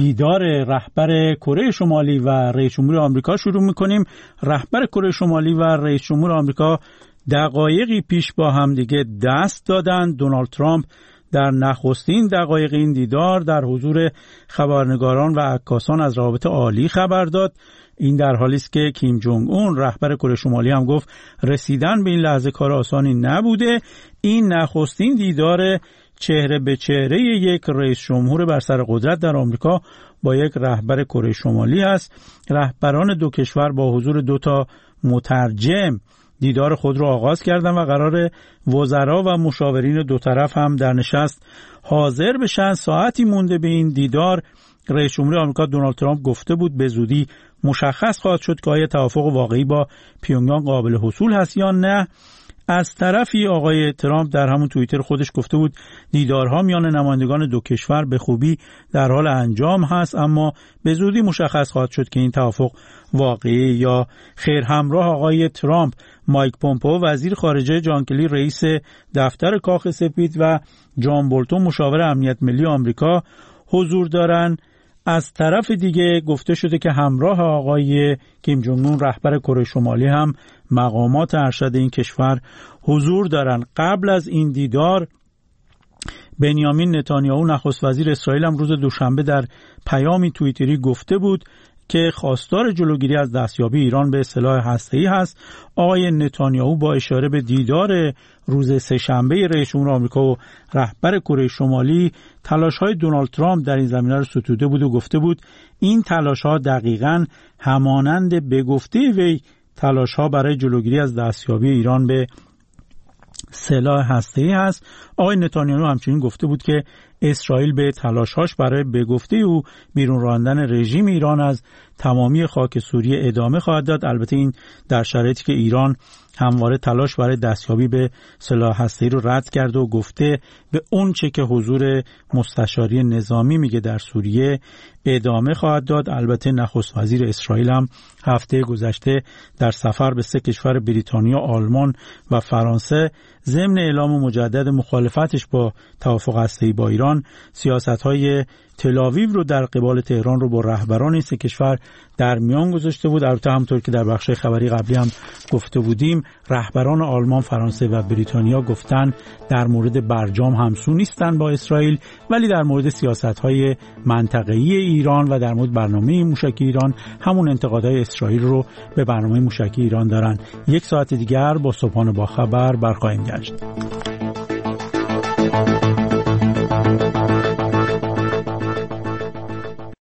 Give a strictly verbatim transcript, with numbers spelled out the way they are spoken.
دیدار رهبر کره شمالی و رئیس جمهور آمریکا شروع می‌کنیم. رهبر کره شمالی و رئیس جمهور آمریکا دقایقی پیش با هم دیگه دست دادند. دونالد ترامپ در نخستین دقایق این دیدار در حضور خبرنگاران و عکاسان از روابط عالی خبر داد. این در حالی است که کیم جونگ اون رهبر کره شمالی هم گفت رسیدن به این لحظه کار آسانی نبوده. این نخستین دیدار چهره به چهره یک رئیس جمهور بر سر قدرت در آمریکا با یک رهبر کره شمالی است. رهبران دو کشور با حضور دو تا مترجم دیدار خود را آغاز کردند و قرار وزرا و مشاورین دو طرف هم در نشست حاضر بشن. ساعتی مونده به این دیدار رئیس جمهور آمریکا دونالد ترامپ گفته بود به زودی مشخص خواهد شد که آیا توافق واقعی با پیونگیانگ قابل حصول هست یا نه. از طرفی آقای ترامپ در همون توییتر خودش گفته بود دیدارها میان نمایندگان دو کشور به خوبی در حال انجام هست، اما به زودی مشخص خواهد شد که این توافق واقعی یا خیر. همراه آقای ترامپ مایک پومپئو وزیر خارجه، جان کلی رئیس دفتر کاخ سفید و جان بولتون مشاور امنیت ملی آمریکا حضور دارند. از طرف دیگه گفته شده که همراه آقای کیم جونگ اون رهبر کره شمالی هم مقامات ارشد این کشور حضور دارند. قبل از این دیدار بنیامین نتانیاهو نخست وزیر اسرائیل هم روز دوشنبه در پیامی توییتری گفته بود که خواستار جلوگیری از دستیابی ایران به سلاح هسته‌ای هست. آقای نتانیاهو با اشاره به دیدار روز سه‌شنبه رئیس جمهور آمریکا و رهبر کره شمالی تلاش‌های دونالد ترامپ در این زمینه را ستوده بود و گفته بود این تلاش‌ها دقیقاً همانند به گفته وی تلاش‌ها برای جلوگیری از دستیابی ایران به سلاح هسته‌ای هست. آقای نتانیاهو همچنین گفته بود که اسرائیل به تلاش‌هاش برای به گفته او بیرون راندن رژیم ایران از تمامی خاک سوریه ادامه خواهد داد. البته این در شرایطی که ایران همواره تلاش برای دستیابی به سلاح هسته‌ای رو رد کرده و گفته به اون چه که حضور مستشاری نظامی میگه در سوریه ادامه خواهد داد. البته نخست وزیر اسرائیل هم هفته گذشته در سفر به سه کشور بریتانیا، آلمان و فرانسه ضمن اعلام مجدد مخالفتش با توافق هسته‌ای با ایران سیاست‌های تل‌آویو رو در قبال تهران رو با رهبران این سه کشور در میان گذاشته بود. البته همونطور که در بخش خبری قبلی هم گفته بودیم رهبران آلمان، فرانسه و بریتانیا گفتن در مورد برجام همسو نیستن با اسرائیل، ولی در مورد سیاست‌های منطقه‌ای ایران و در مورد برنامه موشکی ایران همون انتقادهای اسرائیل رو به برنامه موشکی ایران دارن. یک ساعت دیگر با صبحانه با خبر برخواهیم گشت.